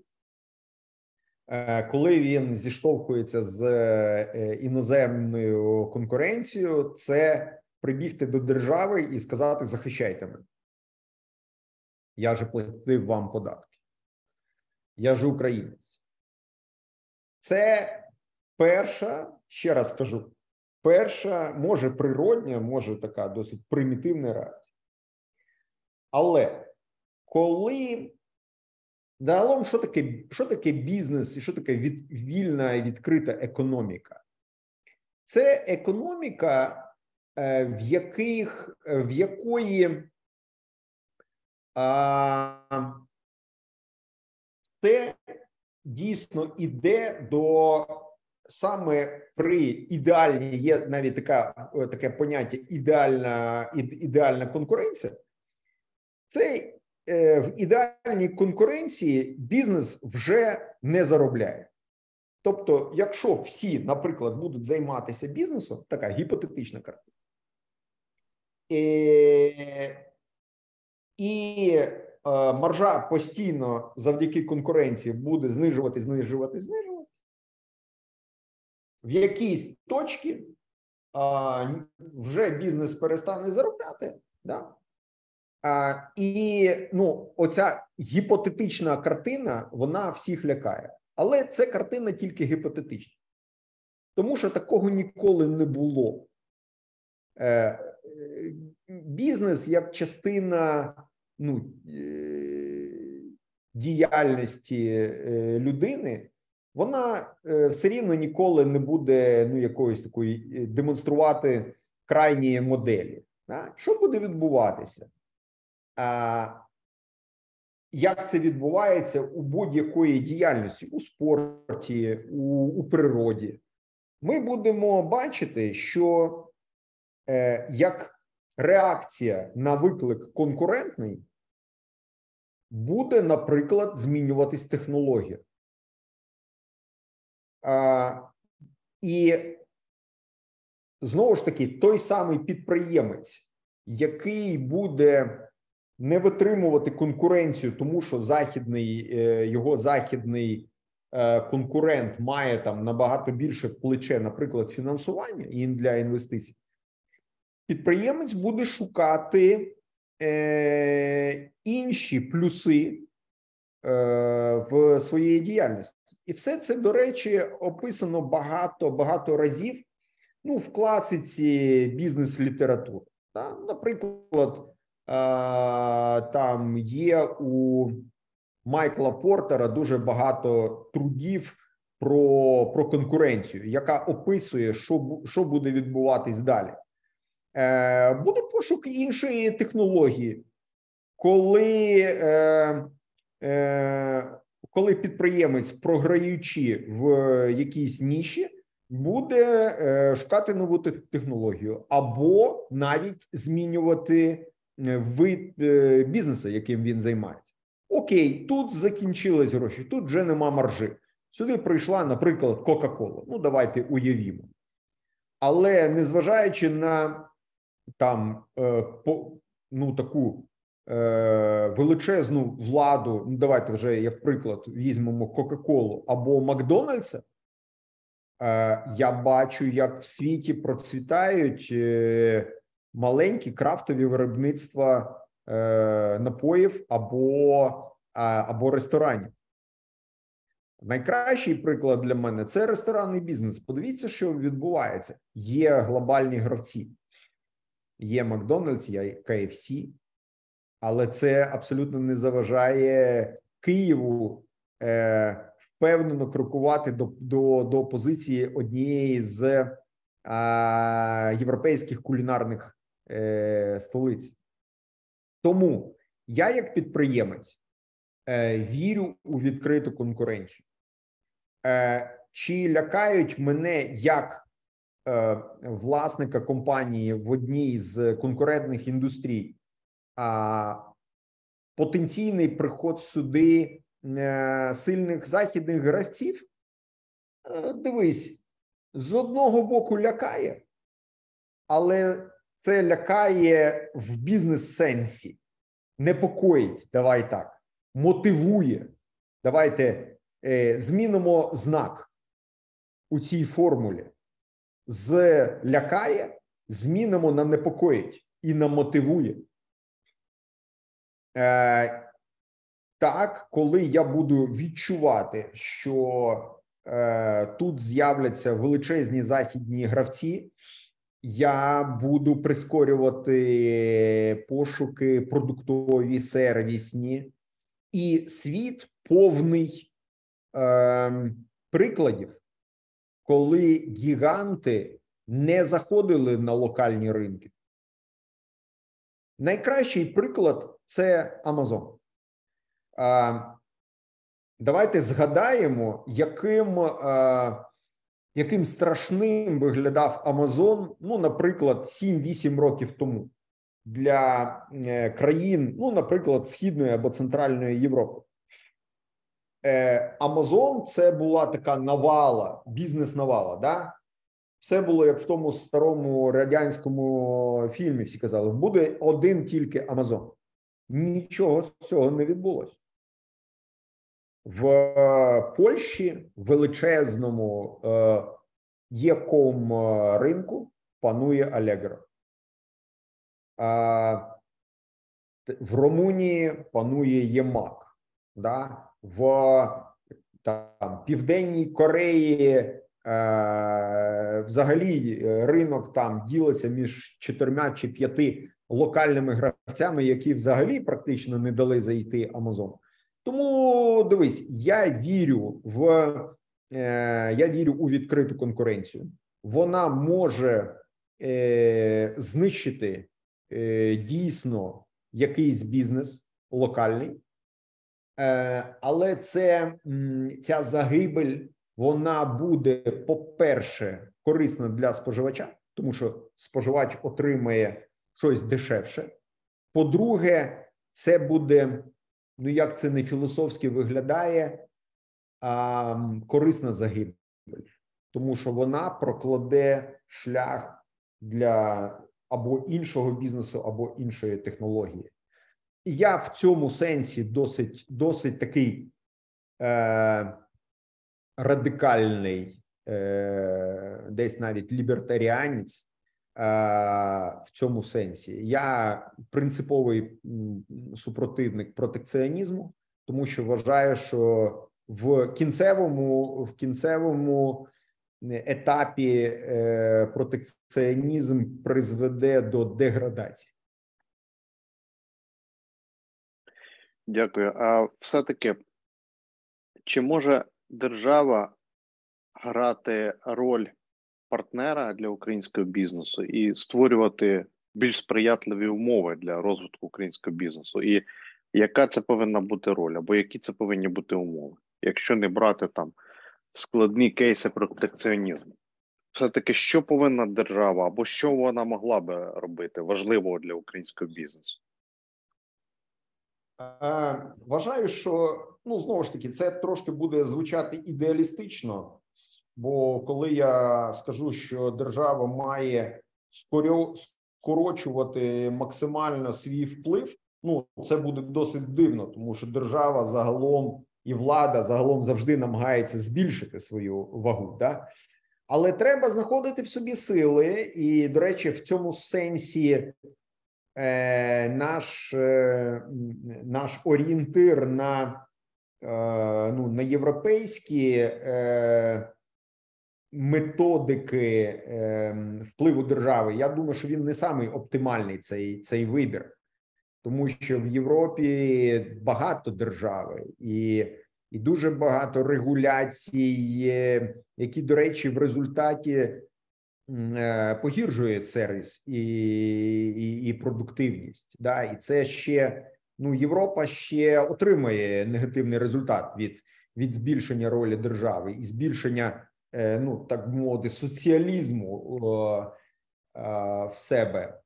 коли він зіштовхується з іноземною конкуренцією, це прибігти до держави і сказати: захищайте мене. Я же платив вам податки. Я ж українець. Це перша, ще раз скажу, перша, може природня, може така досить примітивна реакція. Але коли загалом, що таке бізнес і що таке вільна і відкрита економіка? Це економіка, в якої це дійсно іде до саме при ідеальній, є навіть таке поняття ідеальна конкуренція. Це в ідеальній конкуренції бізнес вже не заробляє. Тобто, якщо всі, наприклад, будуть займатися бізнесом, така гіпотетична картина, і маржа постійно завдяки конкуренції буде знижуватись, в якійсь точці вже бізнес перестане заробляти, да? І оця гіпотетична картина, вона всіх лякає. Але це картина тільки гіпотетична. Тому що такого ніколи не було. Бізнес як частина діяльності людини, вона все рівно ніколи не буде якоїсь такої демонструвати крайньої моделі. Да? Що буде відбуватися? Як це відбувається у будь-якої діяльності, у спорті, у природі? Ми будемо бачити, що як реакція на виклик конкурентний буде, наприклад, змінюватись технологія. І знову ж таки, той самий підприємець, який буде не витримувати конкуренцію, тому що його західний конкурент має там набагато більше плече, наприклад, фінансування для інвестицій, підприємець буде шукати інші плюси в своїй діяльності. І все це, до речі, описано багато разів в класиці бізнес-літератури. Наприклад, там є у Майкла Портера дуже багато трудів про конкуренцію, яка описує, що буде відбуватись далі. Буде пошук іншої технології, коли підприємець, програючи в якійсь ніші, буде шукати нову технологію або навіть змінювати вид бізнесу, яким він займається. Окей, тут закінчились гроші, тут вже нема маржи. Сюди прийшла, наприклад, Кока-Кола. Давайте уявімо. Але незважаючи на таку величезну владу, давайте вже, як приклад, візьмемо Кока-Колу або Макдональдса, я бачу, як в світі процвітають маленькі крафтові виробництва напоїв або ресторанів. Найкращий приклад для мене – це ресторанний бізнес. Подивіться, що відбувається. Є глобальні гравці. Є Макдональдс, є KFC, але це абсолютно не заважає Києву впевнено крокувати до позиції однієї з європейських кулінарних столиць. Тому я, як підприємець, вірю у відкриту конкуренцію. Чи лякають мене як власника компанії в одній з конкурентних індустрій потенційний приход сюди сильних західних гравців? Дивись, з одного боку лякає, але це лякає в бізнес-сенсі, непокоїть, давай так, мотивує. Давайте змінимо знак у цій формулі. З лякає, змінимо на непокоїть і на мотивує. Так, коли я буду відчувати, що тут з'являться величезні західні гравці, я буду прискорювати пошуки продуктові, сервісні. І світ повний прикладів, коли гіганти не заходили на локальні ринки. Найкращий приклад – це Amazon. Давайте згадаємо, яким страшним виглядав Amazon, ну, наприклад, 7-8 років тому для країн, ну, наприклад, Східної або Центральної Європи. Amazon – це була така навала, бізнес-навала, да? Все було, як в тому старому радянському фільмі, всі казали, буде один тільки Amazon. Нічого з цього не відбулося. В Польщі, величезному e-com ринку, панує Allegro. В Румунії панує e-Mac. Да? В Південній Кореї взагалі ринок там ділиться між 4 чи 5 локальними гравцями, які взагалі практично не дали зайти Amazon. Тому дивись, я вірю у відкриту конкуренцію. Вона може знищити дійсно якийсь бізнес локальний, але ця загибель, вона буде, по-перше, корисна для споживача, тому що споживач отримає щось дешевше. По-друге, це буде, ну як це не філософськи виглядає, корисна загибель, тому що вона прокладе шлях для або іншого бізнесу, або іншої технології. І я в цьому сенсі досить такий радикальний, десь навіть лібертаріанець в цьому сенсі. Я принциповий супротивник протекціонізму, тому що вважаю, що в кінцевому етапі протекціонізм призведе до деградації. Дякую. А все-таки, чи може держава грати роль партнера для українського бізнесу і створювати більш сприятливі умови для розвитку українського бізнесу? І яка це повинна бути роль, або які це повинні бути умови, якщо не брати там складні кейси протекціонізму? Все-таки, що повинна держава, або що вона могла би робити важливого для українського бізнесу? Вважаю, що, ну, знову ж таки, це трошки буде звучати ідеалістично, бо коли я скажу, що держава має скорочувати максимально свій вплив, ну, це буде досить дивно, тому що держава загалом і влада загалом завжди намагається збільшити свою вагу, да? Але треба знаходити в собі сили, і, до речі, в цьому сенсі наш орієнтир на європейські методики впливу держави, я думаю, що він не самий оптимальний цей вибір, тому що в Європі багато держави і дуже багато регуляцій, які, до речі, в результаті погіршують сервіс і продуктивність. Да? І це ще, ну, Європа ще отримує негативний результат від збільшення ролі держави і збільшення, ну, так би мовити, соціалізму в себе.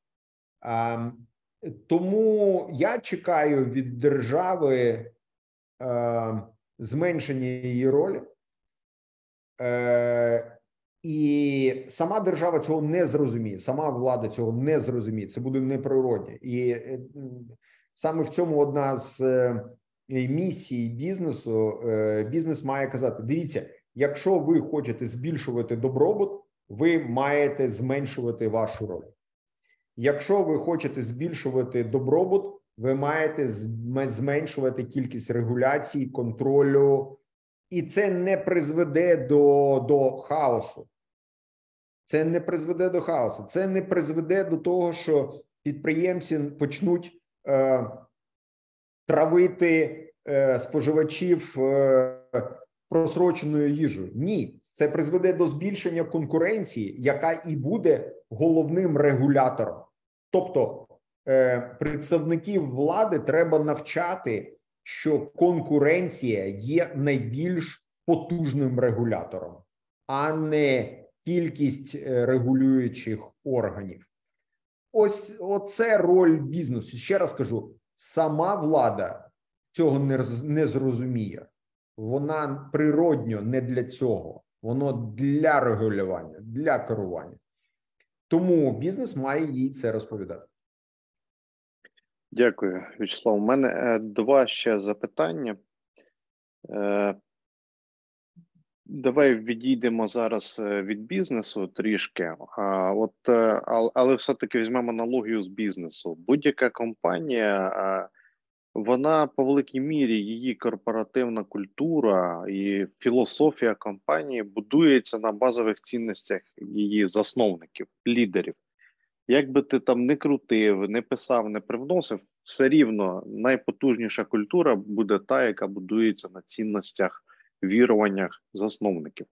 Тому я чекаю від держави зменшення її ролі, І сама держава цього не зрозуміє, сама влада цього не зрозуміє. Це буде неприродне. І саме в цьому одна з місій бізнесу. Бізнес має казати: дивіться, якщо ви хочете збільшувати добробут, ви маєте зменшувати вашу роль. Якщо ви хочете збільшувати добробут, ви маєте зменшувати кількість регуляцій, контролю, і це не призведе до хаосу. Це не призведе до хаосу. Це не призведе до того, що підприємці почнуть травити споживачів просроченою їжею. Ні, це призведе до збільшення конкуренції, яка і буде головним регулятором. Тобто представників влади треба навчати, що конкуренція є найбільш потужним регулятором, а не кількість регулюючих органів. Оце роль бізнесу. Ще раз кажу, сама влада цього не зрозуміє. Вона природньо не для цього. Воно для регулювання, для керування. Тому бізнес має їй це розповідати. Дякую, Вячеслав. У мене два ще запитання. Давай відійдемо зараз від бізнесу трішки, але все-таки візьмемо аналогію з бізнесу. Будь-яка компанія, вона по великій мірі, її корпоративна культура і філософія компанії будується на базових цінностях її засновників, лідерів. Як би ти там не крутив, не писав, не привносив, все рівно найпотужніша культура буде та, яка будується на цінностях, віруваннях засновників.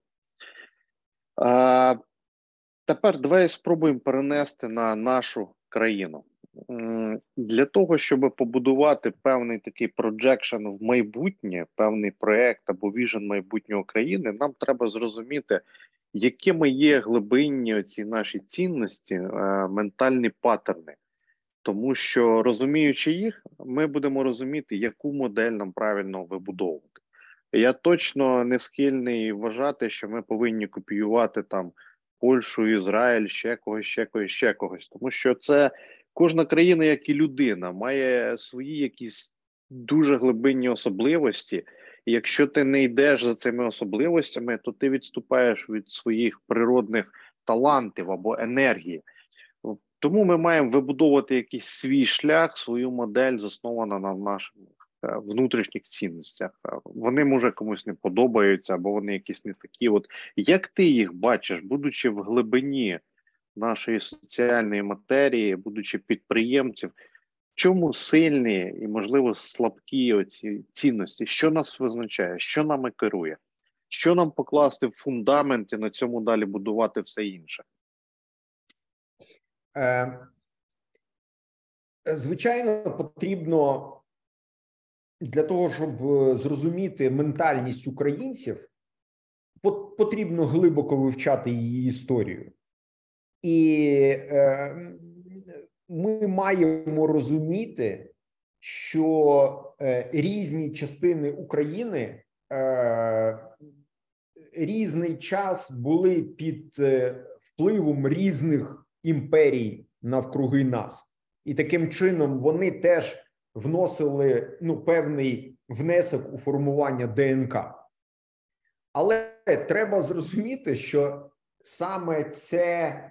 Тепер давай спробуємо перенести на нашу країну. Для того, щоб побудувати певний такий проджекшн в майбутнє, певний проєкт або віжен майбутнього країни, нам треба зрозуміти, якими є глибинні оці наші цінності, ментальні паттерни. Тому що, розуміючи їх, ми будемо розуміти, яку модель нам правильно вибудовувати. Я точно не схильний вважати, що ми повинні копіювати там Польщу, Ізраїль, ще когось. Тому що це кожна країна, як і людина, має свої якісь дуже глибинні особливості. І якщо ти не йдеш за цими особливостями, то ти відступаєш від своїх природних талантів або енергії. Тому ми маємо вибудовувати якийсь свій шлях, свою модель, засновану на наших внутрішніх цінностях. Вони, може, комусь не подобаються, або вони якісь не такі. От як ти їх бачиш, будучи в глибині нашої соціальної матерії, будучи підприємців, в чому сильні і, можливо, слабкі оці цінності? Що нас визначає? Що нами керує? Що нам покласти в фундамент і на цьому далі будувати все інше? Звичайно, потрібно для того, щоб зрозуміти ментальність українців, потрібно глибоко вивчати її історію. І ми маємо розуміти, що різні частини України різний час були під впливом різних імперій навкруги нас. І таким чином вони теж вносили певний внесок у формування ДНК. Але треба зрозуміти, що саме це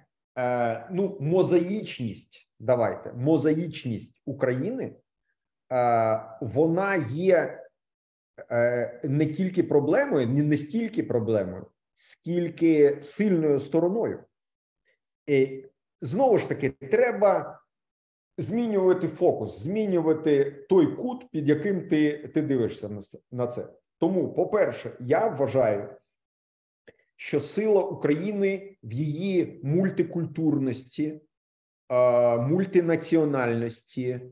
мозаїчність України, вона є не тільки проблемою, не стільки проблемою, скільки сильною стороною. І знову ж таки, треба змінювати фокус, змінювати той кут, під яким ти дивишся на це. Тому, по-перше, я вважаю, що сила України в її мультикультурності, мультинаціональності,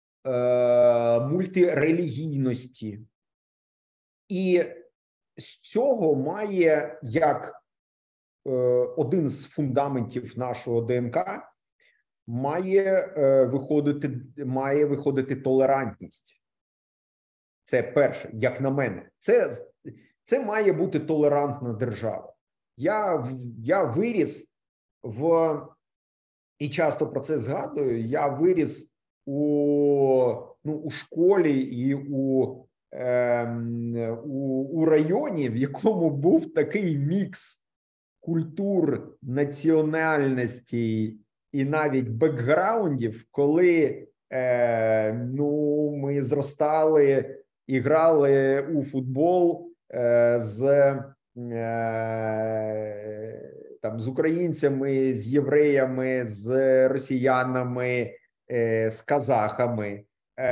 мультирелігійності. І з цього має, як один з фундаментів нашого ДНК, має виходити толерантність. Це перше, як на мене. Це має бути толерантна держава. Я виріс і часто про це згадую, я виріс у школі і у районі, в якому був такий мікс культур, національностей і навіть бекграундів, коли ми зростали і грали у футбол з українцями, з євреями, з росіянами, з казахами,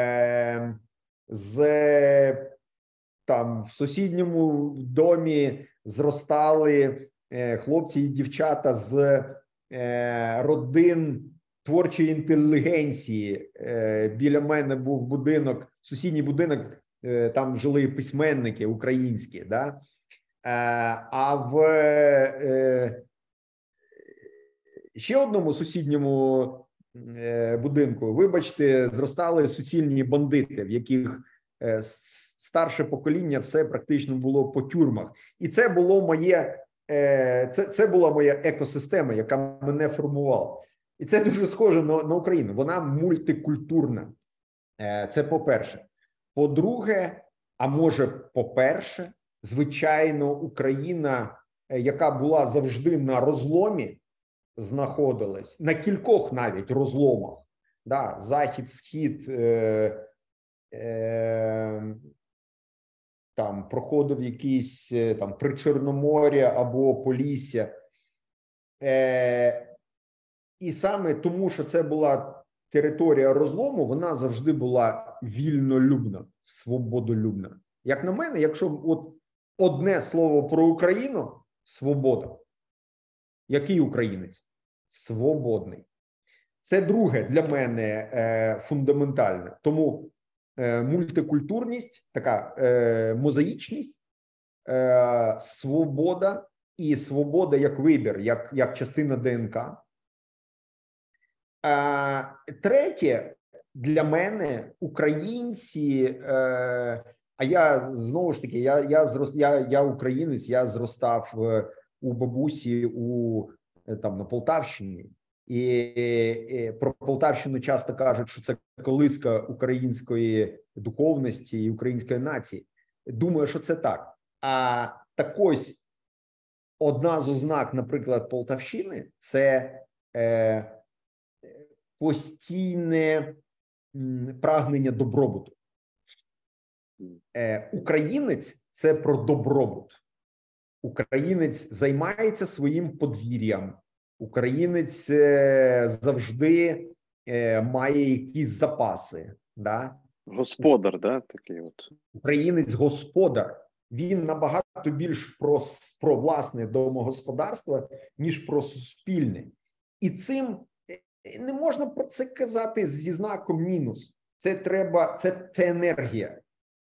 в сусідньому домі зростали хлопці і дівчата з родин творчої інтелігенції. Біля мене був будинок, сусідній будинок, там жили письменники українські, да? А в ще одному сусідньому будинку, вибачте, зростали суцільні бандити, в яких старше покоління все практично було по тюрмах. І це було це була моя екосистема, яка мене формувала. І це дуже схоже на Україну. Вона мультикультурна. Це по-перше. По-друге, а може по-перше, звичайно, Україна, яка була завжди на розломі, знаходилась, на кількох навіть розломах, да, захід, схід, там проходив якийсь там Причорномор'я або Полісся. І саме тому, що це була територія розлому, вона завжди була вільнолюбна, свободолюбна. Як на мене, якщо от одне слово про Україну – свобода. Який українець? Свободний. Це друге для мене фундаментальне. Тому мультикультурність, така мозаїчність, свобода і свобода як вибір, як частина ДНК. Третє, для мене українці, а я знову ж таки, я українець, я зростав у бабусі на Полтавщині. І про Полтавщину часто кажуть, що це колиска української духовності і української нації. Думаю, що це так. А так ось одна з ознак, наприклад, Полтавщини – це постійне прагнення добробуту. Українець – це про добробут. Українець займається своїм подвір'ям. Українець завжди має якісь запаси. Да? Господар, да? Такий от. Українець-господар. Він набагато більш про власне домогосподарство, ніж про суспільне. І цим не можна про це казати зі знаком мінус. Це енергія.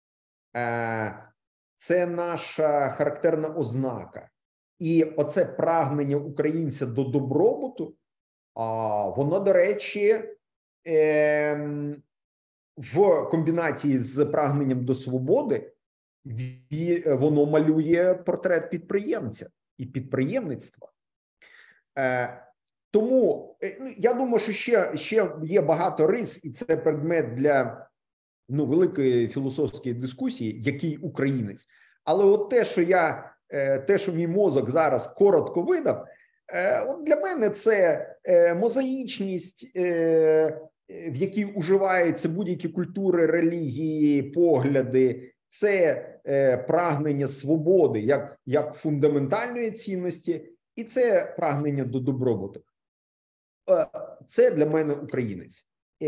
Це наша характерна ознака. І оце прагнення українця до добробуту, воно, до речі, в комбінації з прагненням до свободи, воно малює портрет підприємця і підприємництва. Тому я думаю, що ще є багато рис, і це предмет для великої філософської дискусії, який українець. Але от те, що мій мозок зараз коротко видав, от для мене це мозаїчність, в якій уживаються будь-які культури, релігії, погляди, це прагнення свободи як фундаментальної цінності, і це прагнення до добробуту. Це для мене українець.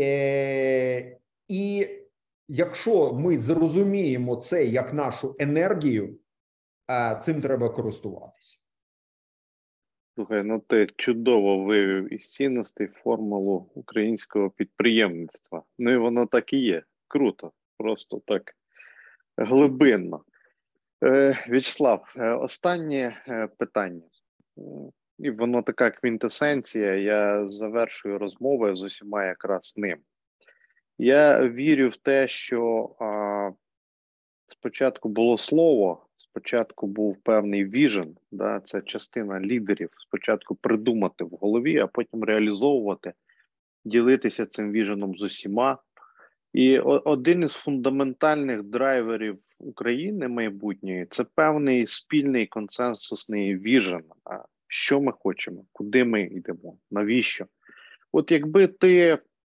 І якщо ми зрозуміємо це як нашу енергію, цим треба користуватись. Слухай, ти чудово вивів із цінностей формулу українського підприємництва. І воно так і є. Круто. Просто так глибинно. В'ячеслав, останнє питання. І воно така квінтесенція. Я завершую розмову з усіма якраз ним. Я вірю в те, що спочатку було слово, спочатку був певний віжен, да, це частина лідерів, спочатку придумати в голові, а потім реалізовувати, ділитися цим віженом з усіма. І один із фундаментальних драйверів України майбутньої – це певний спільний консенсусний віжен. Що ми хочемо, куди ми йдемо, навіщо? От якби ти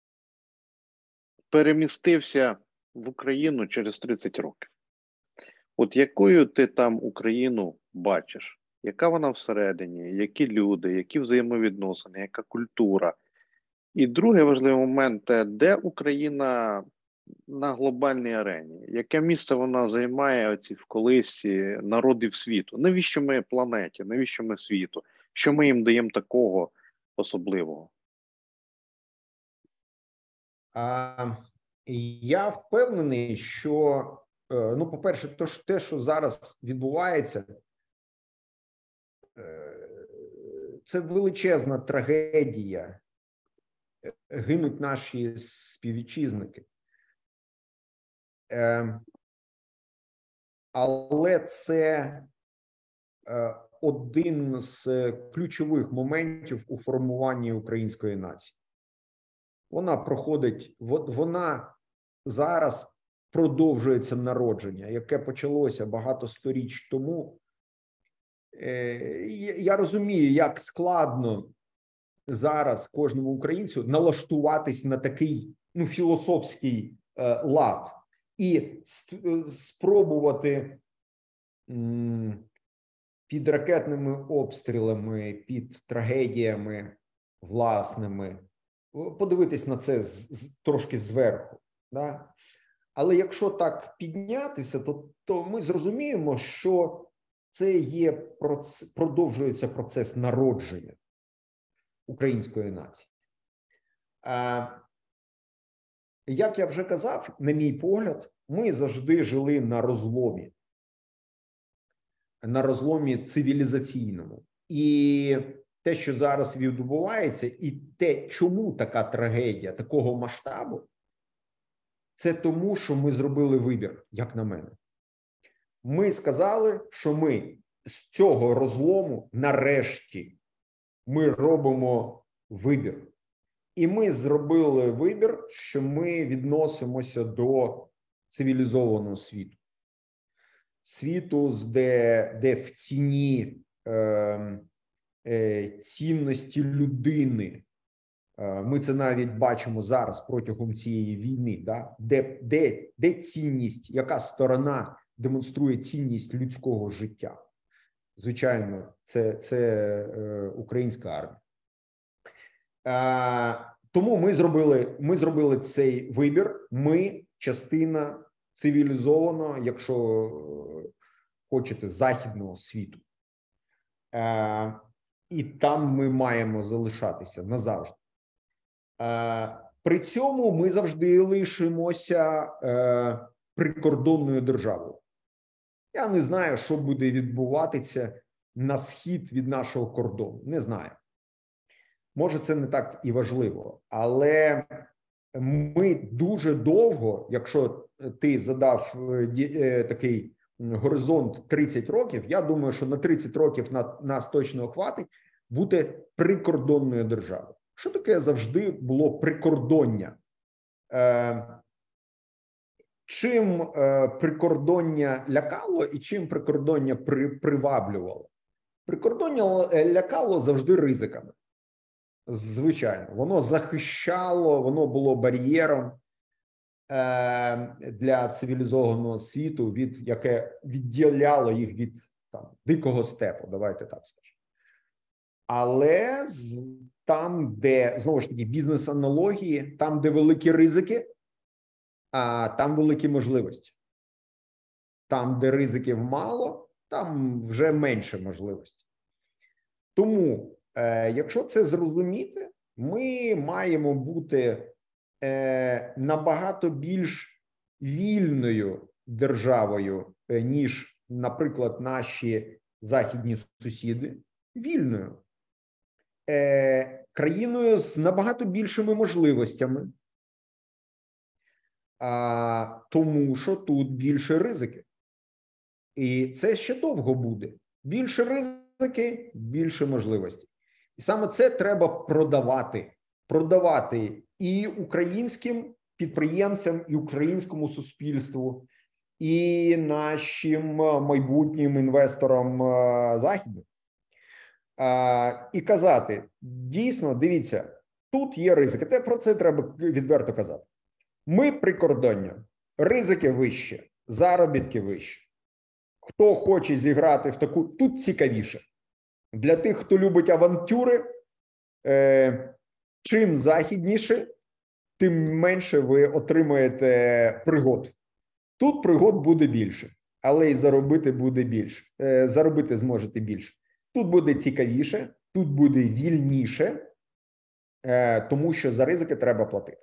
перемістився в Україну через 30 років, от якою ти там Україну бачиш? Яка вона всередині, які люди, які взаємовідносини, яка культура? І другий важливий момент – де Україна на глобальній арені? Яке місце вона займає оці в колисці народів світу? Навіщо ми планеті? Навіщо ми світу? Що ми їм даємо такого особливого? Я впевнений, що, ну, по-перше, те, що зараз відбувається, це величезна трагедія. Гинуть наші співвітчизники. Але це один з ключових моментів у формуванні української нації. Вона проходить, вона зараз продовжується народження, яке почалося багато сторіч тому. Я розумію, як складно зараз кожному українцю налаштуватись на такий, ну, філософський лад і спробувати під ракетними обстрілами, під трагедіями власними подивитись на це трошки зверху. Да? Але якщо так піднятися, то ми зрозуміємо, що це є продовжується процес народження української нації. Як я вже казав, на мій погляд, ми завжди жили на розломі цивілізаційному. І те, що зараз відбувається, і те, чому така трагедія такого масштабу, це тому, що ми зробили вибір, як на мене. Ми сказали, що ми з цього розлому нарешті ми робимо вибір. І ми зробили вибір, що ми відносимося до цивілізованого світу. Світу, де в ціні цінності людини, ми це навіть бачимо зараз протягом цієї війни, да? де цінність, яка сторона демонструє цінність людського життя. Звичайно, це українська армія. Тому ми зробили цей вибір. Ми частина цивілізованого, якщо хочете, західного світу. І там ми маємо залишатися назавжди. При цьому ми завжди лишимося прикордонною державою. Я не знаю, що буде відбуватися на схід від нашого кордону. Не знаю. Може, це не так і важливо. Але ми дуже довго, якщо ти задав такий горизонт 30 років, я думаю, що на 30 років нас точно хватить бути прикордонною державою. Що таке завжди було прикордоння? Чим прикордоння лякало і чим прикордоння приваблювало? Прикордоння лякало завжди ризиками. Звичайно, воно захищало, воно було бар'єром для цивілізованого світу, яке відділяло їх від дикого степу, давайте так скажемо. Але там, де, знову ж таки, бізнес-аналогії, там, де великі ризики, а там великі можливості. Там, де ризиків мало, там вже менше можливостей. Тому, якщо це зрозуміти, ми маємо бути набагато більш вільною державою, ніж, наприклад, наші західні сусіди. Вільною. Країною з набагато більшими можливостями. Тому що тут більше ризики. І це ще довго буде. Більше ризики, більше можливостей. І саме це треба продавати. Продавати і українським підприємцям, і українському суспільству, і нашим майбутнім інвесторам Заходу. І казати, дійсно, дивіться, тут є ризики. Про це треба відверто казати. Ми прикордоння, ризики вищі, заробітки вищі. Хто хоче зіграти в таку, тут цікавіше. Для тих, хто любить авантюри, чим західніше, тим менше ви отримаєте пригод. Тут пригод буде більше, але і заробити буде більше. Заробити зможете більше. Тут буде цікавіше, тут буде вільніше, тому що за ризики треба платити.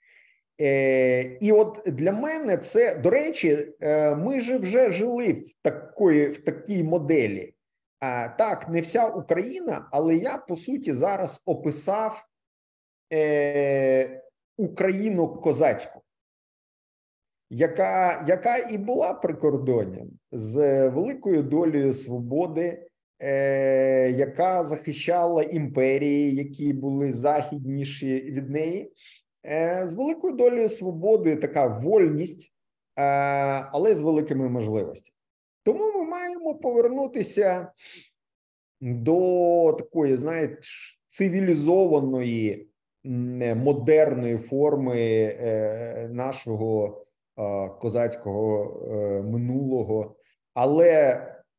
І от для мене це, до речі, ми ж вже жили в такій моделі. Так, не вся Україна, але я, по суті, зараз описав Україну козацьку, яка і була прикордонням з великою долею свободи, яка захищала імперії, які були західніші від неї, з великою долею свободи, така вольність, але з великими можливостями. Тому ми маємо повернутися до такої, знаєте, цивілізованої, модерної форми нашого козацького минулого, але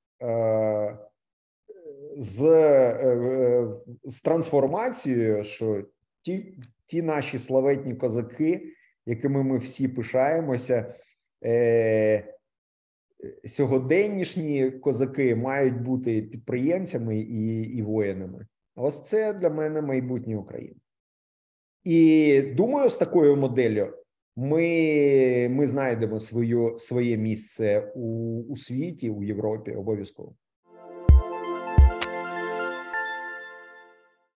з трансформацією, що ті наші славетні козаки, якими ми всі пишаємося, сьогоденнішні козаки мають бути підприємцями і воїнами. Ось це для мене майбутнє України. І думаю, з такою моделлю ми знайдемо своє місце у світі, у Європі обов'язково.